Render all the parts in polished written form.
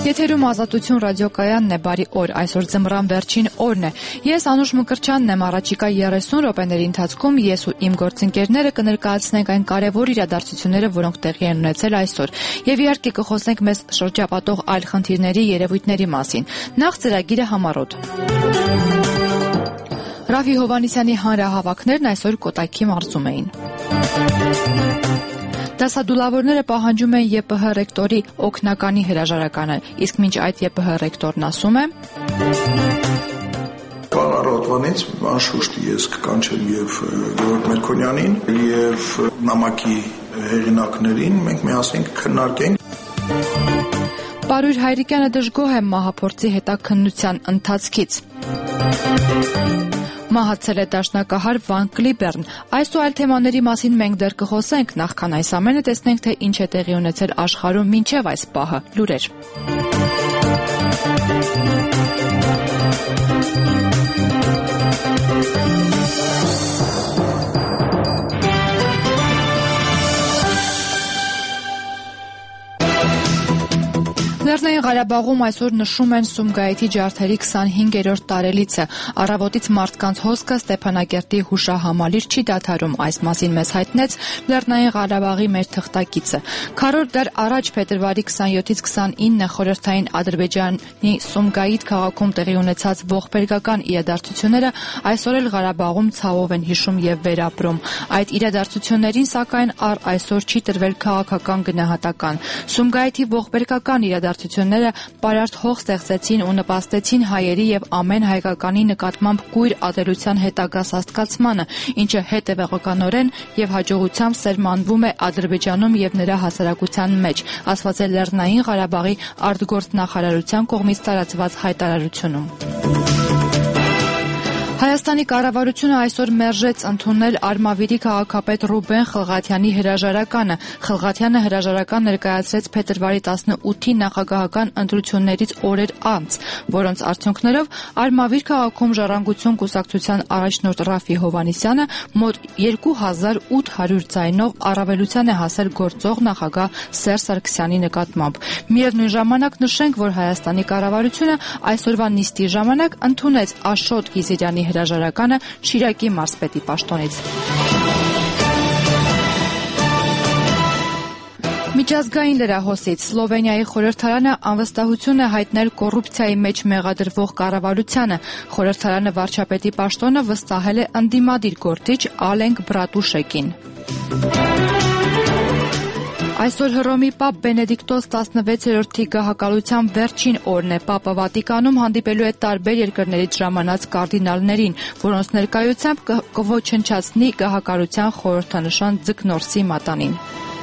Եթերում Ազատություն ռադիոկայանն է, բարի օր, այսօր ձմռան վերջին օրն է։ Ես Անուշ Մկրտչյանն եմ, առաջիկա 30 րոպեների ընթացքում ես ու իմ գործընկերները կներկայացնենք այն կարևոր իրադարձությունները, որոնք տեղի են ունեցել այսօր, եւ իհարկե կխոսենք մեզ շրջապատող այլ խնդիրների, երևույթների մասին։ Նախ ծրագիրը համառոտ։ Ռաֆի Հովհաննիսյանի հանրահավաքներն այսօր Կոտայքի մարզում էին։ Դասադուլավորները պահանջում են ԵՊՀ ռեկտորի օգնականի հրաժարականը, իսկ մինչ այդ ԵՊՀ ռեկտորն ասում է. Կառավարությունից անշուշտ ես կկանչեմ եւ Գևորգ Մերկոնյանին եւ նամակի հեղինակներին, մենք միասին կքննարկենք։ Պարույր Հայրիկյանը դժգոհ է մահափորձի հետաքննության ընթացքից։ Մահացել է դաշնակահար Վան Կլիբերն։ Այս ու այլ թեմաների մասին մենք դեռ կխոսենք, նախքան այս ամենը տեսնենք, թե ինչ է տեղի ունեցել աշխարհում մինչև այս պահը։ Լուրեր։ Լեռնային Ղարաբաղում այսօր նշում են Սումգայիթի ջարդերի 25-րդ տարելիցը։ Առավոտից մարդկանց հոսքը Ստեփանակերտի հուշահամալիր չի դադարում, այս մասին մեզ հայտնեց Լեռնային Ղարաբաղի մեր թղթակիցը։ Քառորդ դար առաջ փետրվարի 27-ից 29-ը խորհրդային Ադրբեջանի Սումգայիթ քաղաքում տեղի ունեցած ողբերգական իրադարձությունները այսօր էլ Ղարաբաղում ցավով են հիշում եւ վերապրում։ Այդ իրադարձություններին սակայն առ այսօր չի տրվել քաղաքական գնահատական։ Սումգայիթի ողբերգական իրադարձությունները պարարտ հող ստեղծեցին ու նպաստեցին հայերի եւ ամեն հայկականի նկատմամբ կույր ատելության հետագա սաստկացմանը, ինչը հետևողականորեն եւ հաջողությամբ սերմանվում է Ադրբեջանում եւ նրա հասարակության մեջ, ասված է Լեռնային Ղարաբաղի արտգործնախարարության կողմից տարածված հայտարարությունում։ Հայաստանի կառավարությունը այսօր մերժեց ընդունել Արմավիրի քաղաքապետ Ռուբեն Խլղաթյանի հրաժարականը։ Խլղաթյանը հրաժարական ներկայացրեց փետրվարի 18-ի նախագահական ընտրություններից օրեր անց, որոնց արդյունքներով Արմավիր քաղաքում ժառանգություն կուսակցության առաջնորդ Ռաֆի Հովհաննիսյանը մոտ 2800 ձայնով առավելության է հասել գործող նախագահ Սերժ Սարգսյանի նկատմամբ։ Միևնույն ժամանակ նշենք, որ Հայաստանի կառավարությունը այսօրվա նիստի ժամանակ ընդունեց Աշոտ Գիզիրյանի հրաժարականը Շիրակի մարզպետի պաշտոնից։ Միջազգային լրահոսից Սլովենիայի խորհրդարանը անվստահություն է հայտնել կոռուպցիայի մեջ մեղադրվող կառավարությանը։ Խորհրդարանը վարչապետի պաշտոնը վստահել է ընդդիմադիր գործիչ Ալենք Բրատուշեկին։ Այսօր Հռոմի պապ Բենեդիկտոս 16-րդի գահակալության վերջին օրն է։ Պապը Վատիկանում հանդիպելու է տարբեր երկրներից ժամանած կարդինալներին, որոնց ներկայությամբ կոչնչացնի գահակալության խորհրդանշան Ձկնորսի մատանին։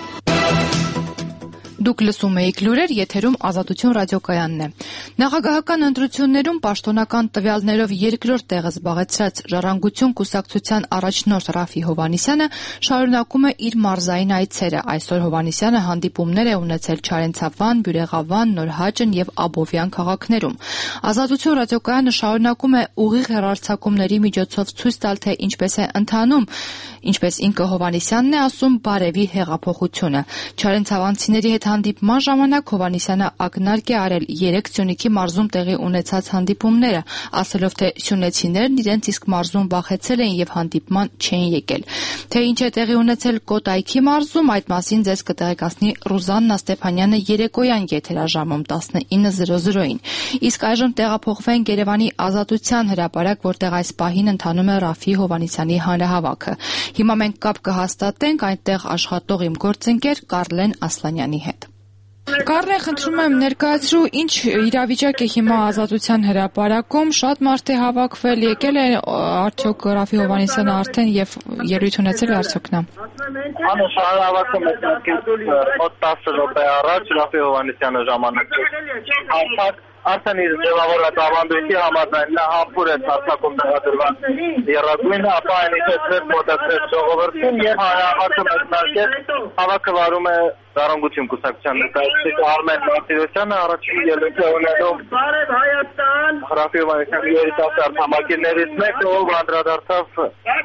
Դուք լսում եք լուրեր, եթերում Ազատություն ռադիոկայանն է։ Նախագահական ընտրություններում պաշտոնական տվյալներով երկրորդ տեղը զբաղեցրած Ժառանգություն կուսակցության առաջնորդ Ռաֆի Հովհաննիսյանը շարունակում է իր մարզային այցերը։ Այսօր Հովհաննիսյանը հանդիպումներ է ունեցել Չարենցավան, Բյուրեղավան, Նորհաճն եւ Աբովյան քաղաքներում։ Ազատություն ռադիոկայանը շարունակում է ուղիղ հեռարձակումների միջոցով ցույց տալ, թե ինչպես է ընթանում, ինչպես ինքը Հովհաննիսյանն է ասում, բարևի հեղափոխությունը։ Չարենցավանցիների հետ հանդիպման ժամանակ Հովհաննիսյանը ակնարկ է արել 3 Սյունիքի մարզում տեղի ունեցած հանդիպումները, ասելով, թե սյունեցիներն իրենց իսկ մարզում վախեցել էին եւ հանդիպման չէին եկել։ Թե ինչ է տեղի ունեցել Կոտայքի մարզում, այդ մասին ձեզ կտեղեկացնի Ռուզաննա Ստեփանյանը երեկոյան եթերաժամում 19:00-ին։ Իսկ այժմ տեղափոխվենք Երևանի Ազատության հրապարակ, որտեղ այս պահին ընթանում է Ռաֆի Հովհաննիսյանի հանրահավաքը։ Հիմա մենք կապ կհաստատենք այնտեղ աշխատող իմ գործընկեր Կարլեն Ասլանյանի հետ։ Կարլեն, խնդրում եմ ներկայացրու, ինչ իրավիճակ է հիմա Ազատության հրապարակում, շատ մարդ է հավաքվել, եկել է արդյոք Ռաֆի Հովհաննիսյանը արդեն եւ ելույթ ունեցել արդյոք նա։ Անուշ, հավաքում եք մոտ 10 րոպե առաջ Ռաֆի Հովհաննիսյանը ժամանակ արդեն իր ձևավորած ավանդույթի համաձայն նա համբուր է հարձակում տեղադրված եռագույնը, ապա այն իջեցրեց մոտեցրեց ժողովրդին եւ հանրահավաքը մեկնարկեց, հավաքը վարում է Ժառանգություն կուսակցության ներկայացուցիչ Արմեն Մարտիրոսյանը առաջին ելույթը ունենում Ղարաֆի Հովհաննիսյանի երիտասարդ համակիրներից մեկը, ով անդրադարձավ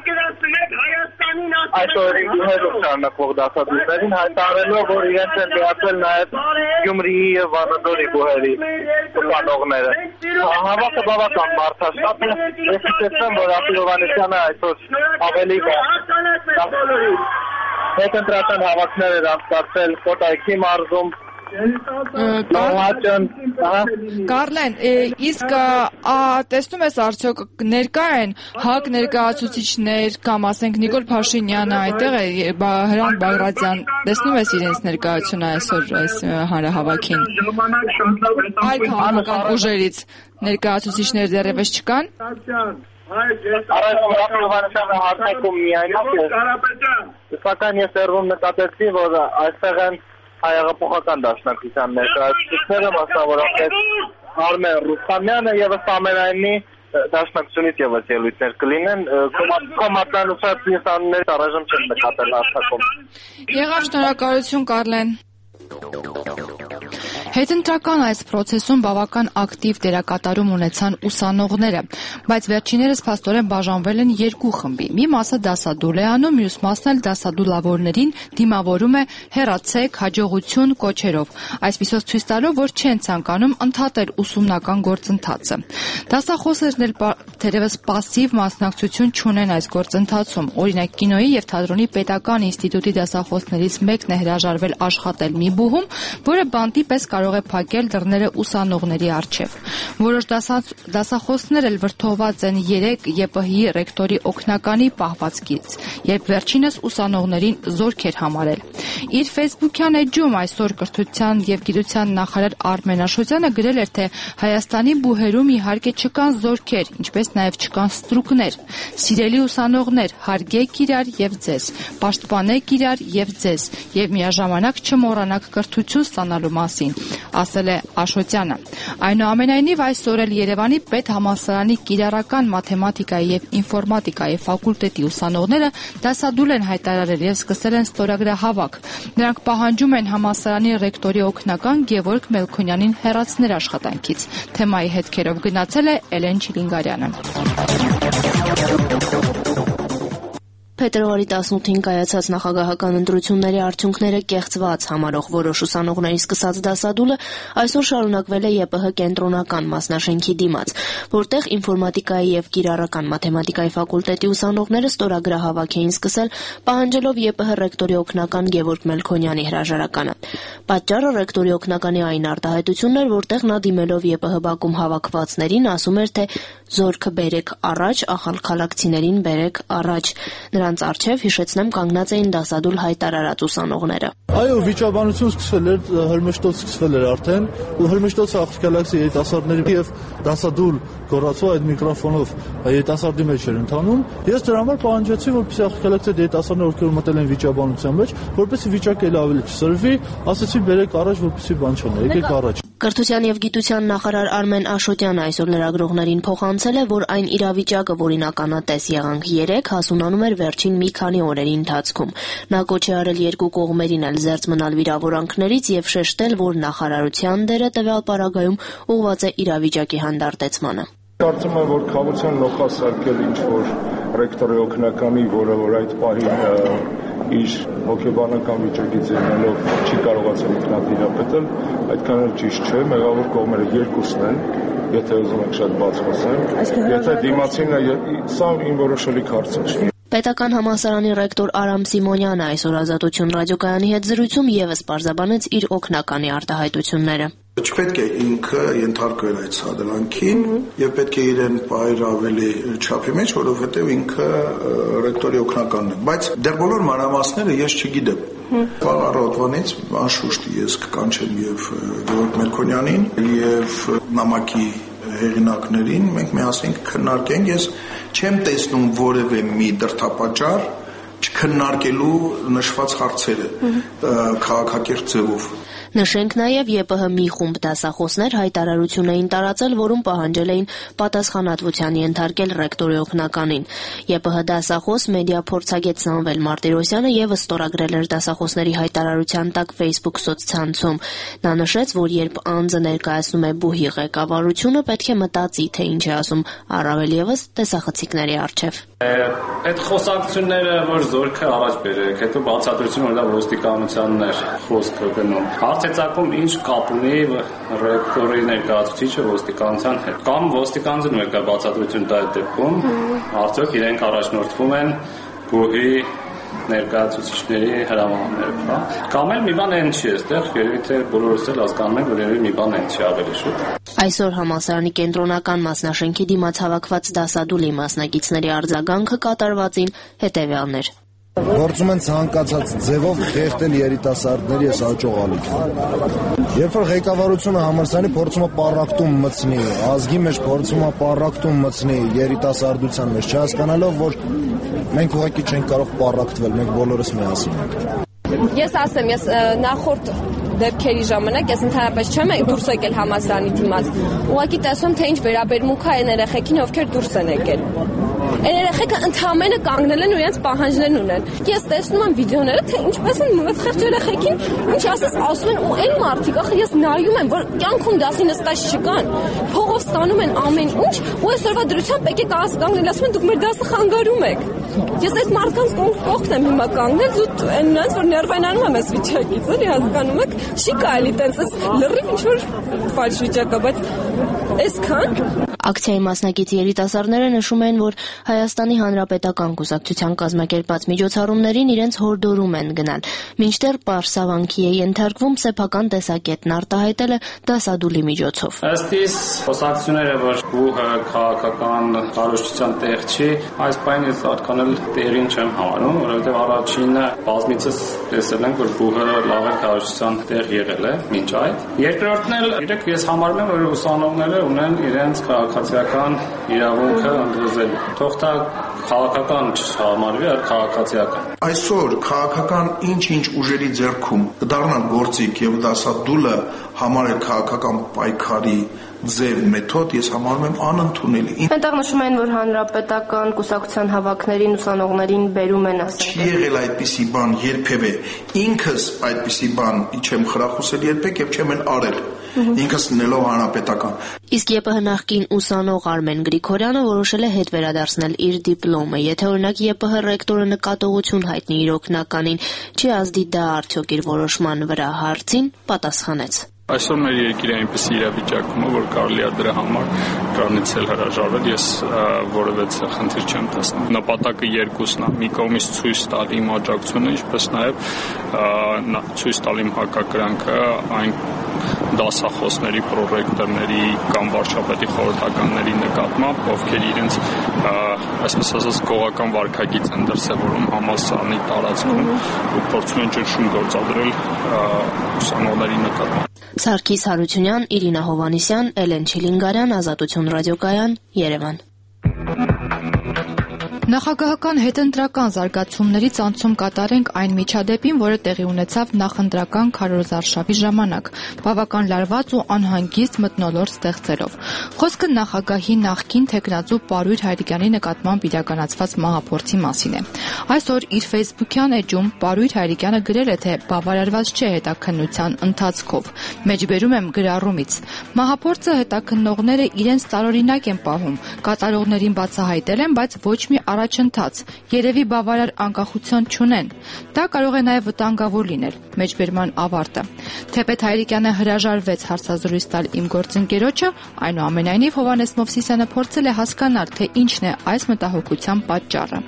այս օրերին գյուղերով շարունակվող դասադուլներին, հայտարարելով, որ իրենց են միացել նաև Գյումրիի և Վանաձորի գյուղերի ուսանողները։ Հավաքը բավական մարդաշատ է, ես հիշեցնեմ, որ Ղարաֆի Հովհաննիսյանը այսօր ավելի հետընտրական հավաքներ էր անցկացրել Կոտայքի մարզում, Կարլեն, իսկ տեսնում ես արդյոք ներկա են ՀԱԿ ներկայացուցիչներ կամ ասենք Նիկոլ Փաշինյանը այդտեղ է, Հրանտ Բագրատյան, տեսնում ես իրենց ներկայությունը այսօր այս հանրահավաքին։ Այլ քաղաքական ուժերից ներկայացուցիչներ դեռևս չկան։ Առաջ Հովհաննիսյանը հարթակում միայնակ է, սակայն ես երվում նկատեցի, որ այստեղ են հայեղափոխական դաշնակցության ներկայացուցիչները, մասնավորապես Արմեն Ռուստամյանը և ամենայնի դաշնակցությունից ևս ելույթներ կլինեն, կոմատնանուցած ինստանուներից առայժմ չեն նկատել հարթակում։ Եղավ, շնորհակալություն Կարլեն։ Հետընտրական այս process-ում բավական ակտիվ դերակատարում ունեցան ուսանողները, բայց վերջիններս փաստորեն բաժանվել են երկու խմբի։ Մի մասը դասադուլ է անում, մյուս մասն էլ դասադուլավորներին դիմավորում է հեռացեք, հաջողություն կոչերով, այսպիսով ցույց տալով, որ չեն ցանկանում ընդհատել ուսումնական գործընթացը։ Դասախոսներն էլ թերևս պասիվ մասնակցություն չունեն այս գործընթացում։ Օրինակ կինոյի և թատրոնի պետական ինստիտուտի դասախոսներից մեկն է հրաժարվել աշխատել մի բուհում, որը բանտի պես կարող է փակել դռները ուսանողների առջև։ Որոշ դասախոսներ էլ վրդովված են 3 ԵՊՀ-ի ռեկտորի օգնականի պահվածքից, երբ վերջինս ուսանողներին զորք էր համարել։ Իր Facebook-յան էջում այսօր կրթության և գիտության նախարար Արմեն Աշոտյանը գրել էր, թե Հայաստանի բուհերում իհարկե չկան զորքեր, ինչպես նաև չկան ստրուկներ։ Սիրելի ուսանողներ, հարգեք իրար և ձեզ, պաշտպանեք իրար և ձեզ և միաժամանակ չմոռանաք կրթություն ստանալու մասին, ասել է Աշոտյանը։ Այնուամենայնիվ այսօր էլ Երևանի պետհամալսարանի կիրառական մաթեմատիկայի և ինֆորմատիկայի ֆակուլտետի ուսանողները դասադուլ են հայտարարել և սկսել են ստորագրահավաք։ Նրանք պահանջում են համալսարանի ռեկտորի օգնական Գևորգ Մելքոնյանին հեռացնել աշխատանքից։ Թեմայի հետքերով գնացել է Էլեն Չիլինգարյանը։ Փետրվարի 18-ին կայացած նախագահական ընտրությունների արդյունքները կեղծված համարող որոշ ուսանողների սկսած դասադուլը այսօր շարունակվել է ԵՊՀ կենտրոնական մասնաշենքի դիմաց, որտեղ ինֆորմատիկայի և կիրառական մաթեմատիկայի ֆակուլտետի ուսանողները ստորագրահավաք էին սկսել, պահանջելով ԵՊՀ ռեկտորի օգնական Գևորգ Մելքոնյանի հրաժարականը։ Պատճառը ռեկտորի օգնականի այն արտահայտությունն էր, որտեղ նա դիմելով ԵՊՀ բակում հավաքվածներին ասում էր, թե զորքը բերեք առաջ, ախալքալաքցիներին բերեք առաջ։ Նրանց առջև, հիշեցնեմ, կանգնած էին դասադուլ հայտարարած ուսանողները։ Այո, վիճաբանություն սկսվել էր, հրմշտոց սկսվել էր արդեն, ու հրմշտոցը ախալքալաքցի երիտասարդների և դասադուլ գոռացող այդ միկրոֆոնով երիտասարդի մեջ էր ընթանում։ Ես դրա համար պահանջեցի, որպեսզի ախալքալաքցի երիտասարդները, ովքեր մտել են վիճաբանության մեջ, որպեսզի վիճակը ավելի չսրվի, ասեցի բերեք առաջ, որպեսզի բան չանա, եկեք առաջ։ Կրթության և գիտության նախարար Արմեն Աշոտյանը այսօր լրագրողներին փոխանցել է, որ այն իրավիճակը, որին ականատես եղանք 3, հասունանում էր վերջին մի քանի օրերի ընթացքում։ Նա կոչ է արել երկու կողմերին էլ զերծ մնալ վիրավորանքներից և շեշտել, որ նախարարության դերը տվյալ պարագայում ուղղված է իրավիճակի հանդարտեցմանը։ Կարծում եմ, որ քաղաքության նոխասարկել ինչ-որ ռեկտորի օգնականի, որ այդ պահին իր հոգեբանական վիճակից ելնելով չի կարողացել ինքնատիրապետել, այդքան էլ ճիշտ չէ, մեղավոր կողմերը երկուսն են, եթե ուզում եք շատ բաց խոսեմ, եթե դիմացինը, սա իմ որոշելի հարց է։ Պետական համալսարանի ռեկտոր Արամ Սիմոնյանը այսօր Ազատություն ռադիոկայանի հետ զրույցում ևս պարզաբանեց իր օգնականի արտահայտությունները։ Չպետք է ինքը ենթարկվել այդ սադրանքին եւ պետք է իրեն բայր ավելի չափի մեջ, որովհետեւ ինքը ռեկտորի օգնականն է, բայց դեռ բոլոր մանրամասները ես չգիտեմ։ Վաղ առավոտվանից անշուշտ ես կկանչեմ եւ Գևորգ Մելքոնյանին եւ նամակի հեղինակներին, մենք միասին քննարկենք։ Ես չեմ տեսնում որևէ մի դրդապատճառ չքննարկելու նշված հարցերը քաղաքակիրթ ձևով։ Նշենք նաև ԵՊՀ մի խումբ դասախոսներ հայտարարություն էին տարածել, որում պահանջել էին պատասխանատվության ենթարկել ռեկտորի օգնականին։ ԵՊՀ դասախոս մեդիա փորձագետ Սամվել Մարտիրոսյանը ևս ստորագրել էր դասախոսների հայտարարության տակ Facebook սոցցանցում։ Նա նշեց, որ երբ անձը ներկայացնում է բուհի ղեկավարությունը, պետք է մտածի, թե ինչ է ասում, առավել ևս տեսախցիկների առջև։ Այդ խոսակցությունները, որ զորքը առաջ բերեք, հետո բացատրությունը, որ դա ոստիկանությանն էր խոսքը գնում։ Հարց է ծագում, ինչ կապ ունի ռեկտորի ներկայացուցիչը ոստիկանության հետ։ Կամ ոստիկանությունը եկա բացատրություն տա այդ դեպքում, արդյոք իրենք առաջնորդվում են բուհի ներկայացուցիչների հրամաններով, կամ էլ մի բան այն չի այստեղ, երևի թե բոլորս էլ հասկանում ենք, որ երևի մի բան այն չի ավելի շուտ։ Այսօր համալսարանի կենտրոնական մասնաշենքի դիմաց հավաքված դասադուլի մասնակիցների արձագանքը կատարվածին հետևյալներ։ Գործում են ցանկացած ձևով խեղդել երիտասարդների այս աճող ալիքը։ Երբ որ ղեկավարությունը համալսարանի փորձում է պառակտում մտցնի, ազգի մեջ փորձում է պառակտում մտցնի երիտասարդության մեջ, չհասկանալով, որ մենք ուղղակի չենք կարող պառակտվել, մենք բոլորս միասին ենք։ Ես ասեմ, ես նախորդ դեպքերի ժամանակ ես ընդհանրապես չեմ դուրս եկել համալսարանի դիմաց։ Ուղղակի տեսնում թե ինչ վերաբերմունք է այն երեխեքին, ովքեր դուրս են եկել։ Այն երեխեքը ընդհանրապես կանգնել են ու իրենց պահանջներն ունեն։ Ես տեսնում եմ վիդեոները, թե ինչպես են այդ խեղճ երեխեքին, ինչ ասում են ու այն մարդիկ, ախր ես նայում եմ, որ կյանքում դասի նստած չկան, փողով ստանում են ամեն ինչ, ու այսօրվա դրությամբ եկեք կանգնել, ասում են դուք մեր դասը խանգարում եք։ Ես այդ մարդկանց կողքն եմ հիմա կանգնել, զուտ այնց որ ներվայնանում եմ այս վիճակից, էլի հասկանում եք, չի կարելի տենց լրիվ ինչ որ ֆալշ վիճակ է, բայց այսքան։ Ակցիայի մասնակից երիտասարդները նշում են, որ Հայաստանի Հանրապետական Կուսակցության կազմակերպած միջոցառումներին իրենց հորդորում են գնալ, մինչդեռ պարսավանքի է ենթարկվում սեփական տեսակետն արտահայտելը դասադուլի միջոցով։ Ըստ իս խոսակցությունները, որ բուհը քաղաքական կառույցության տեղ չի, այս բանը ես այդքան էլ տեղին չեմ համարում, որովհետև առաջինը բազմիցս տեսել ենք, որ բուհը լավ կառույցության տեղ եղել է մինչ այդ։ Երկրորդն էլ իրեք ես համարում եմ, որ ուսանողները ունեն իրենց քաղաքացիական իրավունքը ընդգծելու։ Թող դա քաղաքական չհամարվի, այլ քաղաքացիական։ Այսօր քաղաքական ինչ-ինչ ուժերի ձեռքում կդառնան գործիք եւ դասադուլը համարել քաղաքական պայքարի ձև մեթոդ, ես համարում եմ անընդունելի։ Այնտեղ նշում են, որ հանրապետական կուսակցության հավաքներին ուսանողներին բերում են ասել։ Չի եղել այդպիսի բան երբևէ։ Ինքս այդպիսի բան չեմ խրախուսել երբեք եւ չեմ էլ արել։ Ինքս լինելով հանրապետական։ Իսկ ԵՊՀ նախկին ուսանող Արմեն Գրիգորյանը որոշել է հետ վերադարձնել իր դիպլոմը, եթե օրինակ ԵՊՀ ռեկտորը նկատողություն հայտնի իր օգնականին, չի ազդի դա արդյոք իր որոշման վրա հարցին, պատասխանեց։ Այսօր մեր երկիրը այնպիսի իրավիճակում է, որ կարելի է դրա համար դրանից էլ հրաժարվել, ես որևէ խնդիր չեմ տեսնում։ Նպատակը երկուսն է՝ մի կողմից ցույց տալ իմ աջակցությունը, ինչպես նաև ցույց տալ իմ հակակրանքը այն դասախոսների, պրոռեկտորների կամ վարչապետի խորհրդականների նկատմամբ, ովքեր իրենց այսպես ասած գողական վարքագիծ են դրսևորում համալսարանի տարածքում ու փորձում են ճնշում գործադրել ուսանողների նկատմամբ։ Սարգիս Հարությունյան, Իրինա Հովանիսյան, Էլեն Չիլինգարյան, Ազատություն ռադիոկայան, Երևան։ Նախագահական հետընտրական զարգացումներից անցում կատարենք այն միջադեպին, որը տեղի ունեցավ նախընտրական քարոզարշավի ժամանակ, բավական լարված ու անհանգիստ մթնոլորտ ստեղծելով։ Խոսքը նախագահի նախկին թեկնածու Պարույր Հայրիկյանի նկատմամբ իրականացված մահափորձի մասին է։ Այսօր իր Facebook-յան էջում Պարույր Հայրիկյանը գրել է, թե բավարարված չէ հետաքննության ընթացքով։ Մեջբերում եմ գրառումից։ Մահափորձը հետաքննողները իրենց տարօրինակ են պահում, կատարողներին բացահայտել են, բայց ոչ մի առաջընթաց, երևի բավարար անկախություն չունեն։ Դա կարող է նաև վտանգավոր լինել։ Մեջբերման ավարտը։ Թեպետ Հայրիկյանը հրաժարվեց հարցազրույց տալ իմ գործընկերոջը, այնուամենայնիվ Հովհաննես Մովսիսյանը փորձել է հասկանալ, թե ինչն է այս մտահոգության պատճառը։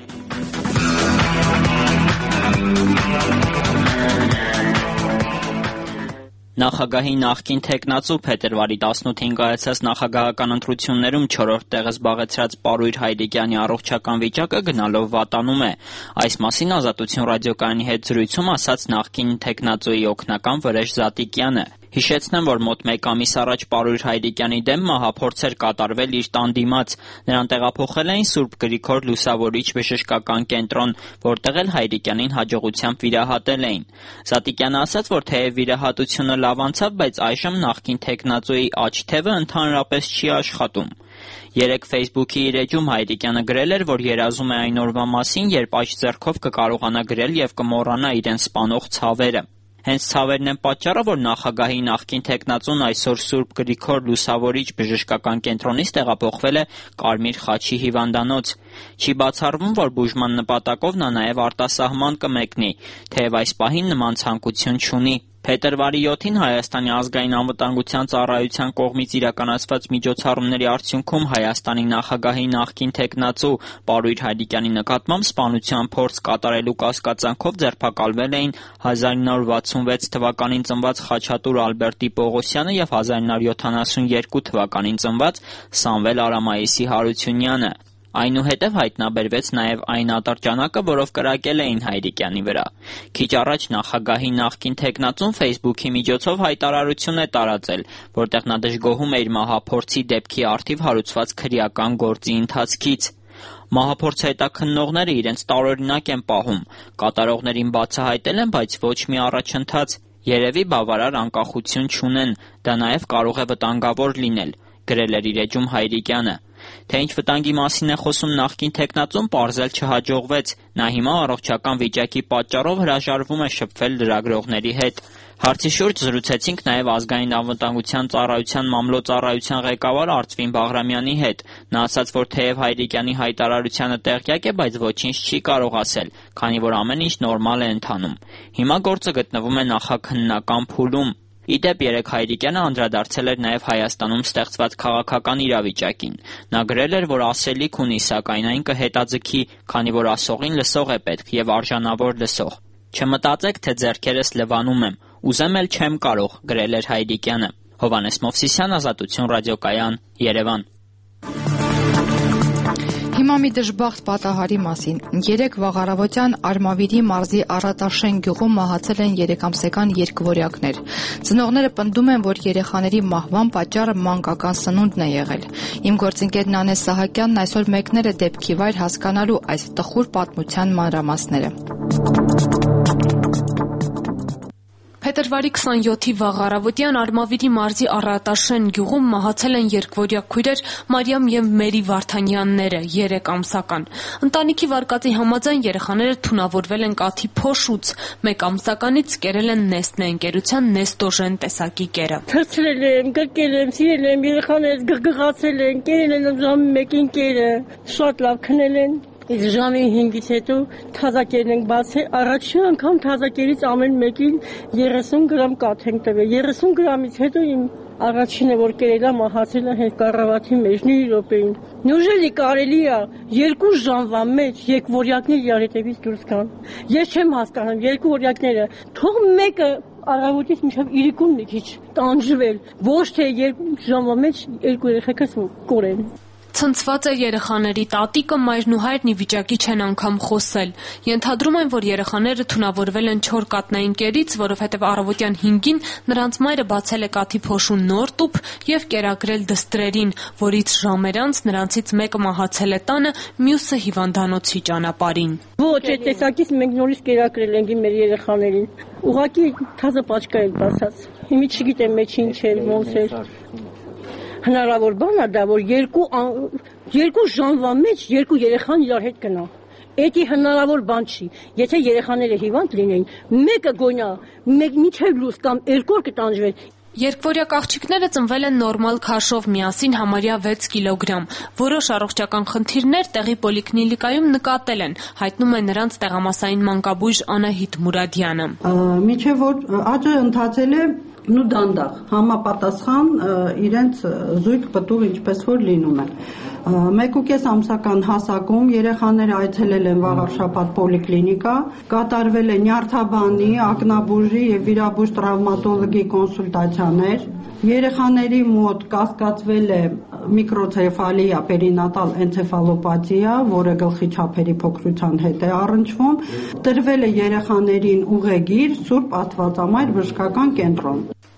Նախագահի նախկին թեկնածու փետրվարի 18-ին կայացած նախագահական ընտրություններում 4-րդ տեղը զբաղեցրած Պարույր Հայրիկյանի առողջական վիճակը գնալով վատանում է։ Այս մասին Ազատություն ռադիոկայանի հետ զրույցում ասաց նախկին թեկնածուի օգնական Վրեժ Զատիկյանը։ Հիշեցնեմ, որ մոտ 1 ամիս առաջ Պարույր Հայրիկյանի դեմ մահափորձ էր կատարվել իր տան դիմաց։ Նրան տեղափոխել էին Սուրբ Գրիգոր Լուսավորիչ բժշկական կենտրոն, որտեղ էլ Հայրիկյանին հաջողությամբ վիրահատել էին։ Զատիկյանը ասաց, որ թեև վիրահատությունը լավ անցավ, բայց այժմ նախկին թեկնածուի աջ թևը ընդհանրապես չի աշխատում։ Երեկ Facebook-ի իր էջում Հայրիկյանը գրել էր, որ երազում է այն օրվա մասին, երբ աջ ձեռքով կկարողանա գրել եւ կմոռանա իրեն սպանող ցավերը։ Հենց ցավերն են պատճառը, որ նախագահի նախկին թեկնածուն այսօր Սուրբ Գրիգոր Լուսավորիչ բժշկական կենտրոնից տեղափոխվել է Կարմիր խաչի հիվանդանոց։ Չի բացառվում, որ բուժման նպատակով նա նաև արտասահման կմեկնի, թեև այս պահին նման ցանկություն չունի։ Փետրվարի 7-ին Հայաստանի ազգային անվտանգության ծառայության կողմից իրականացված միջոցառումների արդյունքում Հայաստանի նախագահի նախկին թեկնածու Պարույր Հայրիկյանի նկատմամբ սպանության փորձ կատարելու կասկածանքով ձերբակալվել էին 1966 թվականին ծնված Խաչատուր Ալբերտի Պողոսյանը եւ 1972 թվականին ծնված Սամվել Արամայիսի Հարությունյանը։ Այնուհետև հայտնաբերվեց նաև այն ատրճանակը, որով կրակել էին Հայրիկյանի վրա։ Քիչ առաջ նախագահի նախկին թեկնածուն Facebook-ի միջոցով հայտարարություն է տարածել, որտեղ նա դժգոհում է իր մահափորձի դեպքի առթիվ հարուցված քրեական գործի ընթացքից։ Մահափորձ հետաքննողները իրենց տարօրինակ են պահում, կատարողներին բացահայտել են, բայց ոչ մի առաջընթաց։ Երևի բավարար անկախություն չունեն, դա նաև կարող է վտանգավոր լինել, գրել էր իր էջում Հայրիկյանը։ Թե ինչ վտանգի մասին է խոսում նախկին թեկնածուն, պարզել չհաջողվեց։ Նա հիմա առողջական վիճակի պատճառով հրաժարվում է շփվել լրագրողների հետ։ Հարցի շուրջ զրուցեցինք նաև ազգային անվտանգության ծառայության մամլոյցարայության ղեկավար Արծվին Բաղրամյանի հետ։ Նա ասաց, որ թեև Հայրիկյանի հայտարարությանը տեղյակ է, բայց ոչինչ չի կարող ասել, քանի որ ամեն ինչ նորմալ է ընթանում։ Հիմա գործը գտնվում է նախաքննական փուլում։ Իդեպ երեկ Հայրիկյանը անդրադարձել էր նաև Հայաստանում ստեղծված քաղաքական իրավիճակին։ Նա գրել էր, որ ասելիք ունի, սակայն այն կհետաձգի, քանի որ ասողին լսող է պետք եւ արժանավոր լսող։ Չմտածեք, թե ձեռքերս լվանում եմ, ուզեմ էլ չեմ կարող, գրել էր Հայրիկյանը։ Հովհաննես Մովսիսյան, Ազատություն ռադիոկայան, Երևան։ Հիմա մի դժբախտ պատահարի մասին։ Երեկ վաղ առավոտյան Արմավիրի մարզի Առատաշեն գյուղում մահացել են 3-ամսական երկվորյակներ։ Ծնողները պնդում են, որ երեխաների մահվան պատճառը մանկական սնունդն է եղել։ Իմ գործընկեր Նանե Սահակյանն այսօր մեկնել է դեպքի վայր հասկանալու այս տխուր պատմության մանրամասները։ Փետրվարի 27-ի վաղ առավոտյան Արմավիրի մարզի Առատաշեն գյուղում մահացել են երկվորյակ քույրեր Մարիամ եւ Մերի Վարդանյանները, 3-ամսական։ Ընտանիքի վարկածի համաձայն երեխաները թունավորվել են կաթի փոշուց, 1-ամսականից կերել են Նեստնե ընկերության Նեստոժեն տեսակի կերը։ Թռցրել եմ, գրկել եմ, սիրել եմ, երեխաներս գղգղացել են, կերել են ժամի 1-ին կերը, շատ լավ քնել են։ Իսկ ժամի 5-ից հետո թազակերն ենք բացել, առաջին անգամ թազակերից ամեն մեկին 30 գրամ կաթ ենք տվել, 30 գրամից հետո իմ առաջինը, որ կերել է, մահացել է հետ կառավատի մեջ, 9 րոպեին։ Նույնիսկ կարելի է 2 ժամվա մեջ երկվորյակներ իրար հետևից դուրս գան։ Ես չեմ հասկանում, երկվորյակները, թող մեկը առավոտից մինչև իրիկուն մի քիչ տանջվել, ոչ թե 2 ժամվա մեջ 2 երեխեքս կորեն։ Ցնցված է երեխաների տատիկը, մայրն ու հայրն ի վիճակի չեն անգամ խոսել։ Ենթադրում են, որ երեխաները թունավորվել են չոր կատնային կերից, որովհետև առավոտյան 5-ին նրանց մայրը բացել է կաթի փոշու նոր տուփ եւ կերակրել դստրերին, որից ժամեր անց նրանցից մեկը մահացել է տանը, մյուսը հիվանդանոցի ճանապարհին։ Ոչ, այդ տեսակից մենք նորից կերակրել ենք մեր երեխաներին։ Ուղղակի թազը պաճկա էլ բացած։ Հիմա չգիտեմ մեջ ինչ էր, ոնց էր։ Հնարավոր բան է դա, որ 2 ժամվա մեջ 2 երեխան իրար հետ գնա։ Էդի հնարավոր բան չի։ Եթե երեխաները հիվանդ լինեն, մեկը գոնա, մինչև լույս կամ 2 օր կտանջվեն։ Երկվորյակ աղջիկները ծնվել են նորմալ քաշով, միասին համարյա 6 կիլոգրամ։ Որոշ առողջական խնդիրներ տեղի պոլիկլինիկայում նկատել են, հայտնում է նրանց տեղամասային մանկաբույժ Անահիտ Մուրադյանը։ Մինչև որ աճը ընթացել է նու դանդաղ, համապատասխան իրենց զույգ պտուղ ինչպես որ լինում է։ 1.5 ամսական հասակում երեխաները այցելել են վաղարշաբաթ պոլիկլինիկա, կատարվել է նյարդաբանի, ակնաբուժի եւ վիրաբույժ տրավմատոլոգի կոնսուլտացիաներ։ Երեխաների մոտ կասկածվել է միկրոցեֆալիա, պերինատալ էնցեֆալոպաթիա, որը գլխի չափերի փոքրության հետ է առնչվում։ Տրվել է երեխաներին ուղեգիր Սուրբ Աստվածամայր բժշկական կենտրոն։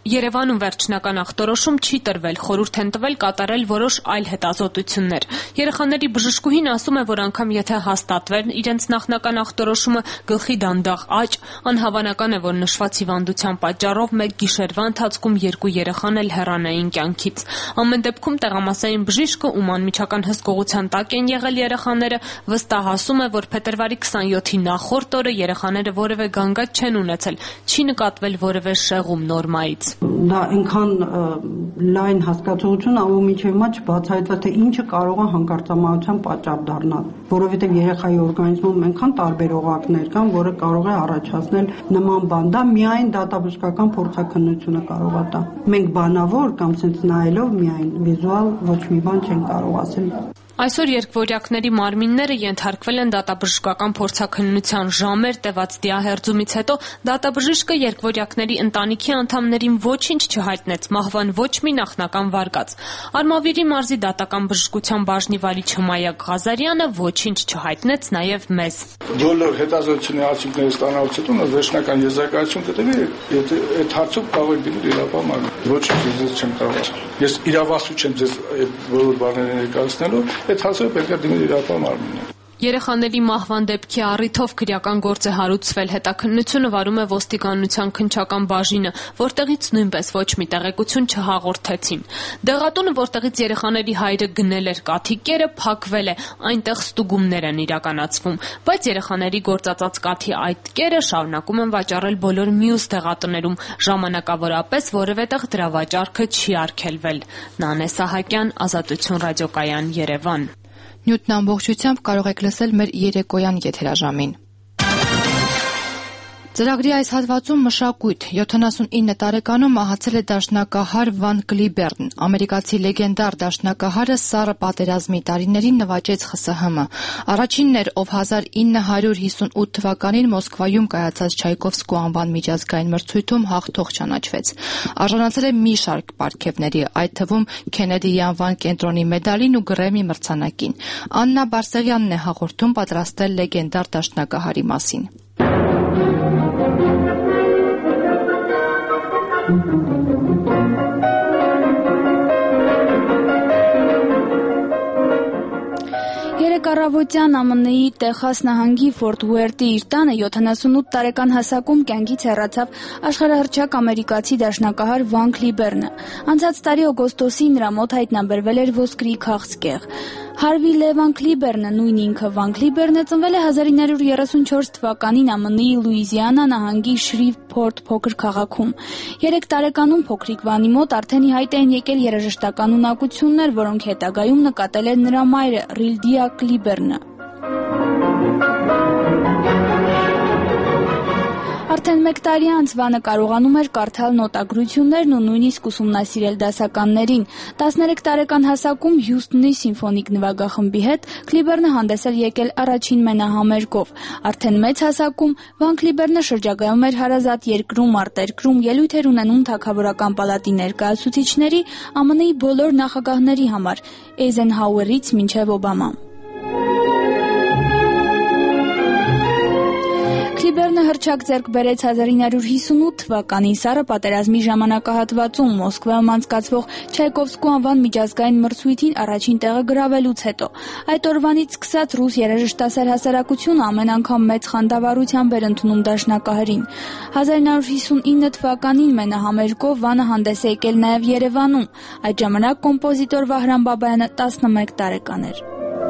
Երևանում վերջնական ախտորոշում չի տրվել, խորհուրդ են տվել կատարել որոշ այլ հետազոտություններ։ Երեխաների բժշկուհին ասում է, որ անգամ եթե հաստատվեր իրենց նախնական ախտորոշումը գլխի դանդաղ աճ, անհավանական է, որ նշված հիվանդության պատճառով մեկ գիշերվա ընթացքում 2 երեխան էլ հեռանային կյանքից։ Ամեն դեպքում տեղամասային բժիշկը, ում անմիջական հսկողության տակ են եղել երեխաները, վստահ ասում է, որ փետրվարի 27-ի նախորդ օրը երեխաները որևէ գանգատ չեն ունեցել, չի նկատվել որևէ շեղում նորմայից։ Դա այնքան լայն հասկացություն ա, որ մինչև հիմա չբացահայտված թե ինչը կարող է հանկարծամահության պատճառ դառնալ, որովհետև երեխայի օրգանիզմում այնքան տարբեր օղակներ կան, որը կարող է առաջացնել նման բան։ Դա միայն դատաբժշկական փորձաքննությունը կարող է տա։ Մենք բանավոր կամ sense նայելով միայն վիզուալ ոչ մի բան չեն կարող ասել։ Այսօր երկվորյակների մարմինները ենթարկվել են դատաբժշկական փորձաքննության ժամեր տևած դիահերձումից հետո դատաբժիշկը երկվորյակների ընտանիքի անդամներին ոչինչ չհայտնեց, մահվան ոչ մի նախնական վարկած։ Արմավիրի մարզի դատական բժշկության բաժնի վարիչ Հմայակ Ղազարյանը ոչինչ չհայտնեց նաև մեզ։ Բոլոր հետազոտությունների արդյունքները ստանալուց հետո վերջնական եզրակացություն կտվի, եթե այդ հարցով կարող եք դիմել իրավապահ ոչինչ ձեզ չեմ կարող ասել։ Ես իրավասու չեմ ձեզ այդ բոլոր բաները ներկայացնելու, այդ հարցով պետք է դիմել իրավապահ մարմինին։ Երեխաների մահվան դեպքի առիթով քրեական գործ է հարուցվել, հետաքննությունը վարում է ոստիկանության քննչական բաժինը, որտեղից նույնպես ոչ մի տեղեկություն չհաղորդեցին։ Դեղատունը, որտեղից երեխաների հայրը գնել էր կաթի կերը, փակվել է, այնտեղ ստուգումներ են իրականացվում, բայց երեխաների գործածած կաթի այդ կերը շարունակում են վաճառել բոլոր մյուս դեղատներում, ժամանակավորապես որևէ տեղ դրա վաճառքը չի արգելվել։ Նանե Սահակյան, Ազատություն ռադիոկայան, Երևան։ Նյութն ամբողջությամբ կարող եք լսել մեր երեկոյան եթերաժամին։ Ծրագրի այս հատվածում մշակույթ 79 տարեկանում մահացել է դաշնակահար Վան Կլիբերն։ Ամերիկացի լեգենդար դաշնակահարը սառը պատերազմի տարիներին նվաճեց ԽՍՀՄ։ Առաջինն էր, ով 1958 թվականին Մոսկվայում կայացած Չայկովսկու անվան միջազգային մրցույթում հաղթող ճանաչվեց։ Արժանացել է մի շարք պարգևների, այդ թվում Քենեդիի անվան կենտրոնի մեդալին ու Գրեմի մրցանակին։ Աննա Բարսեղյանն է հաղորդում պատրաստել լեգենդար դաշնակահարի մասին։ Երեկ առավոտյան ԱՄՆ-ի Տեխաս նահանգի Ֆորտ Ուերթի իր տանը 78 տարեկան հասակում կյանքից հեռացավ աշխարհահռչակ ամերիկացի դաշնակահար Վան Կլիբերնը։ Անցած տարի օգոստոսի նրա մոտ հայտնաբերվել էր ոսկրի քաղցկեղ։ Հարվի Լևան Կլիբերնը, նույն ինքը Վան Կլիբերնը, ծնվել է 1934 թվականին ԱՄՆ-ի Լուիզիանա նահանգի Շրիվփորթ փոքր քաղաքում։ 3 տարեկանում փոքրիկ Վանի մոտ արդեն ի հայտ էին եկել երաժշտական ունակություններ, որոնք հետագայում նկատել է նրա մայրը Ռիլդիա Կլիբերնը։ Արդեն 1 տարի անց Վանը կարողանում էր կարդալ նոտագրություններն ու նույնիսկ ուսումնասիրել դասականներին։ 13 տարեկան հասակում Հյուսթոնի սիմֆոնիկ նվագախմբի հետ Կլիբերնը հանդես էր եկել առաջին մենահամերգով։ Արդեն մեծ հասակում Վան Կլիբերնը շրջագայում էր հարազատ երկրում, արտերկրում, ելույթ էր ունենում Թագավորական պալատի ներկայացուցիչների, ԱՄՆ-ի բոլոր նախագահների համար, Էյզենհաուերից մինչև Օբամա։ Կլիբերնը հռչակ ձեռք բերեց 1958 թվականին սառը պատերազմի ժամանակահատվածում Մոսկվայում անցկացվող Չայկովսկու անվան միջազգային մրցույթին առաջին տեղը գրավելուց հետո։ Այդ օրվանից սկսած ռուս երաժշտասեր հասարակությունը ամեն անգամ մեծ խանդավառությամբ էր ընդունում դաշնակահարին։ 1959 թվականին մենահամերգով Վանը հանդես է եկել նաև Երևանում։ Այդ ժամանակ կոմպոզիտոր Վահրամ Բաբայանը 11 տարեկան էր։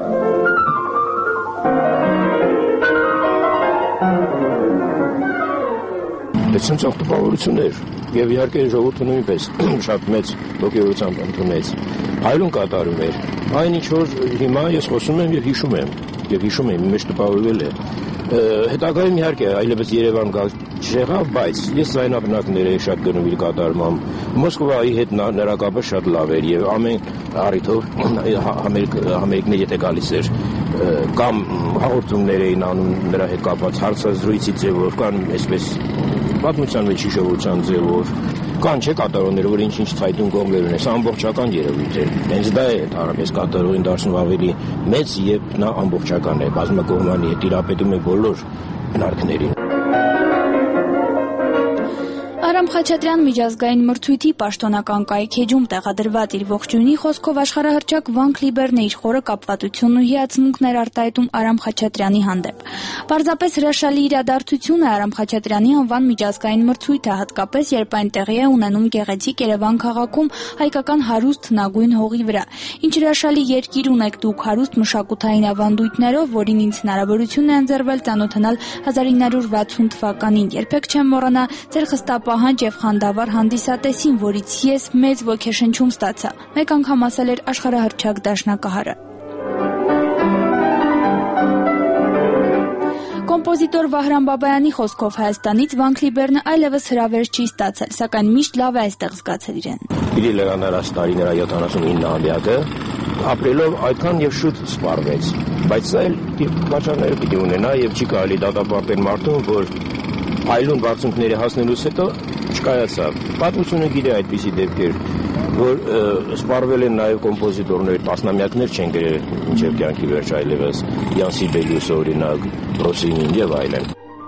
Այսինքն ողջավորություններ եւ իհարկե ժողովուրդը նույնպես շատ մեծ ողջությամբ ընդունեց։ Այլուն կատարում էր։ Այնինչ որ հիմա ես խոսում եմ եւ հիշում եմ, իմ մեջ տպավորվել է։ Հետագայում իհարկե այլևս Երևան գալ չեղավ, բայց ես զայնաբնակներ էի շատ գնում իր կատարմամբ։ Մոսկվայի հետ նրա կապը շատ լավ էր եւ ամեն առիթով համերգներ եթե գալիս էր կամ հաղորդումներ էին անում նրա հետ կապված հարցազրույցի ձևով կամ այսպես պատմության մեջ հիշողության ձևով կան չէ կատարողներ, որ ինչ ցայտուն կողմեր ունեն, սա ամբողջական երևույթ է։ Հենց դա է ընդհանրապես կատարողին դարձնում ավելի մեծ, երբ նա ամբողջական է, բազմակողմանի է, տիրապետում է բոլոր հնարքներին։ Արամ Խաչատրյան միջազգային մրցույթի պաշտոնական կայքեջում տեղադրված իր ողջույնի խոսքով աշխարհահռչակ Վան Քլիբերն իր խորը կապվածությունն ու հիացմունքներ արտահայտում Արամ Խաչատրյանի հանդեպ։ Պարզապես հրաշալի իրադարձություն է Արամ Խաչատրյանի անվան միջազգային մրցույթը, հատկապես երբ այն տեղի է ունենում գեղեցիկ Երևան քաղաքում հայկական հարուստ հնագույն հողի վրա։ Ինչ հրաշալի երկիր ունեք դուք, հարուստ մշակութային ավանդույթներով, որին ինձ հնարավորություն է ընձեռվել ծանոթանալ 1960 թվականին։ Երբեք չեմ մոռանա ձեր խստապահանջ եւ խանդավառ հանդիսատեսին, որից ես մեծ ոգեշնչում ստացա։ Մեկ անգամ ասել էր աշխարհահռչակ դաշնակահարը։ Կոմպոզիտոր Վահրամ Բաբայանի խոսքով Հայաստանից Վան Քլիբերն այլևս հրավեր չի ստացել, սակայն միշտ լավ է այստեղ զգացել իրեն։ Իր լեգանդար տարիների 79-ամյակը ապրելով այդքան եւ շուտ սպառվեց, բայց սա էլ իր պատճառները պիտի ունենա եւ չի կարելի դատապարտել մարդուն, որ այլուն բարձունքների հասնելուց հետո չկայացավ։ Պատմությունը գիտի այդպիսի դեպքեր, որ սպառվել են նաև կոմպոզիտորներ, տասնամյակներ չեն գրել մինչև կյանքի վերջ այլևս, Յան Սիբելիուսը օրինակ, Ռոսինին եւ այլն։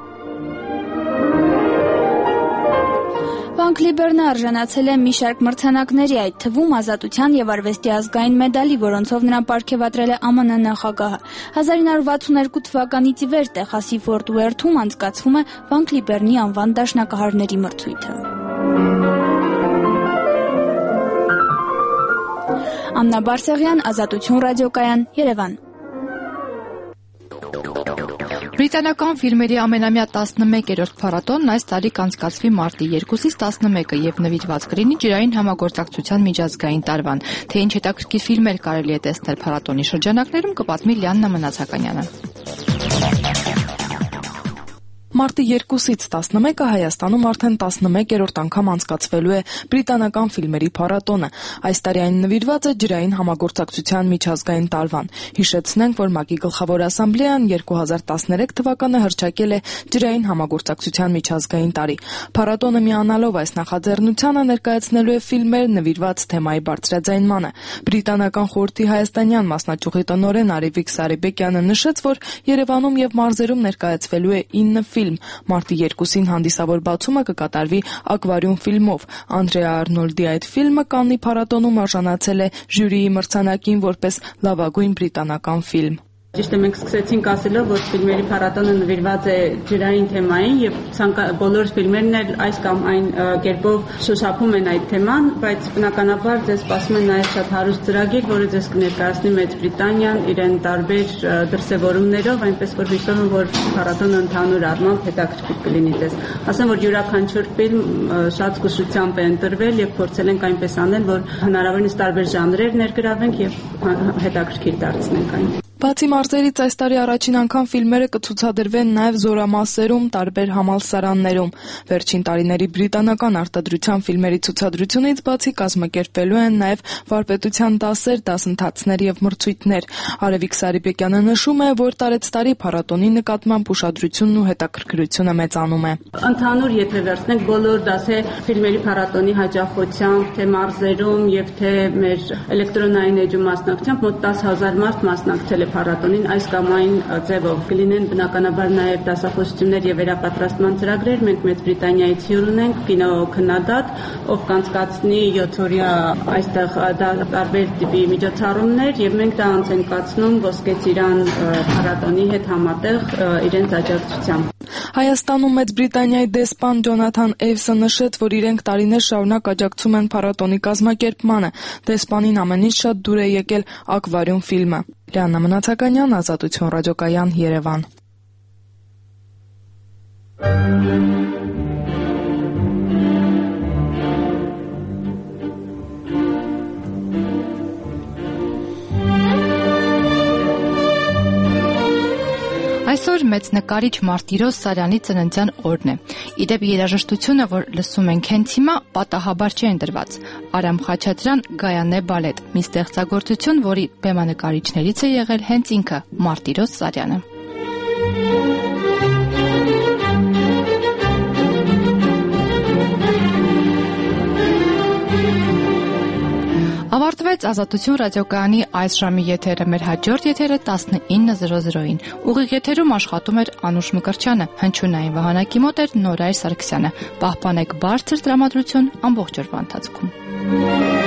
Վան Քլիբերնը արժանացել է մի շարք մրցանակների, այդ թվում Ազատության եւ արվեստի ազգային մեդալի, որոնցով նրան պարգեւատրել է ԱՄՆ նախագահը։ 1962 թվականից ի վեր Տեխասի Ֆորտ Ուերթում անցկացվում է Վան Քլիբերնի անվան դաշնակահարների մրցույթը։ Աննա Բարսեղյան, Ազատություն ռադիոկայան, Երևան։ Բրիտանական ֆիլմերի ամենամյա 11-րդ փառատոնն այս տարի կանցկացվի մարտի 2-ից 11-ը եւ նվիրված կլինի ջրային համագործակցության միջազգային տարվան։ Թե ինչ հետաքրքիր ֆիլմեր կարելի է տեսնել փառատոնի շրջանակներում, կպատմի Լիաննա Մնացականյանը։ Մարտի 2-ից 11-ը Հայաստանում արդեն 11-րդ անգամ անցկացվելու է բրիտանական ֆիլմերի փառատոնը։ Այս տարի այն նվիրված է ջրային համագործակցության միջազգային տարվան։ Հիշեցնենք, որ ՄԱԿ-ի գլխավոր ասամբլեան 2013 թվականը հռչակել է ջրային համագործակցության միջազգային տարի։ Փառատոնը միանալով այս նախաձեռնությանը ներկայացնելու է ֆիլմեր նվիրված թեմայի բարձրաձայնմանը։ Բրիտանական խորհրդի հայաստանյան մասնաճյուղի տնօրեն Արևիկ Սարիբեկյանը նշեց, որ Երևանում եւ մարզերում ներկայացվելու է 9 ֆիլմ։ Մարտի 2-ին հանդիսավոր բացումը կկատարվի Ակվարիում ֆիլմով։ Անդրեա Արնոլդի այդ ֆիլմը Կաննի փառատոնում արժանացել է ժյուրիի մրցանակին որպես լավագույն բրիտանական ֆիլմ։ Ճիշտ է, մենք սկսեցինք ասելով, որ ֆիլմերի փառատոնը նվիրված է ջրային թեմային եւ բոլոր ֆիլմերն էլ այս կամ այն կերպով շոշափում են այդ թեման, բայց բնականաբար ձեզ սպասում է նաեւ շատ հարուստ ծրագիր, որը ձեզ կներկայացնի Մեծ Բրիտանիան իրեն տարբեր դրսևորումներով, այնպես որ հույսով եմ, որ փառատոնը ընդհանուր առմամբ հետաքրքիր կլինի ձեզ։ Ասեմ, որ յուրաքանչյուր ֆիլմ շատ զգուշությամբ է ընտրվել եւ փորձել ենք այնպես անել, որ հնարավորինս տարբեր ժանրեր ներգրավենք եւ հետաքրքիր դարձնենք այն։ Բացի մարզերից այս տարի առաջին անգամ ֆիլմերը կցուցադրվեն նաև զորամասերում, տարբեր համալսարաններում։ Վերջին տարիների բրիտանական արտադրության ֆիլմերի ցուցադրությունից բացի կազմակերպվելու են նաև վարպետության դասեր, դասընթացներ եւ մրցույթներ։ Արևիկ Սարիբեկյանը նշում է, որ տարեցտարի փառատոնի նկատմամբ ուշադրությունն ու հետաքրքրությունը մեծանում է։ Ընդհանուր եթե վերցնենք բոլոր դասեր ֆիլմերի փառատոնի հաջողությամբ, թե մարզերում եւ թե մեր էլեկտրոնային էջում մասնակցությամբ մոտ 10,000 մարդ մասնակցել է փառատոնին այս կամ այն ձևով կլինեն բնականաբար նաև դասախոսություններ եւ վերապատրաստման ծրագրեր։ Մենք Մեծ Բրիտանիայից հյուր ունենք կինոքննադատ, ով կանցկացնի 7-օրյա այստեղ տարբեր տիպի միջոցառումներ եւ մենք դա անց ենք կացնում Ոսկե Ծիրան փառատոնի հետ համատեղ իրենց աջակցությամբ։ Հայաստանում Մեծ Բրիտանիայի դեսպան Ջոնաթան Էվսը նշեց, որ իրենք տարիներ շարունակ աջակցում են փառատոնի կազմակերպմանը։ Դեսպանին ամեն ինչ շատ դուր է եկել Ակվարիում ֆիլմը։ Լիաննա Մնացականյան, Ազատություն ռադիոկայան, Երևան։ Այսօր մեծ նկարիչ Մարտիրոս Սարյանի ծննդյան օրն է։ Իդեպ երաժշտությունը, որ լսում ենք հենց հիմա, պատահաբար չէ ընտրված։ Արամ Խաչատրյան Գայանե բալետ, մի ստեղծագործություն, որի բեմանկարիչներից է եղել հենց ինքը Մարտիրոս Սարյանը։ Ավարտվեց Ազատություն ռադիոկայանի այս ժամի եթերը, մեր հաջորդ եթերը 19:00-ին։ Ուղիղ եթերում աշխատում էր Անուշ Մկրտչյանը, հնչյունային վահանակի մոտ էր Նորայր Սարգսյանը։ Պահպանեք բարձր տրամադրություն ամբողջ օրվա ընթացքում։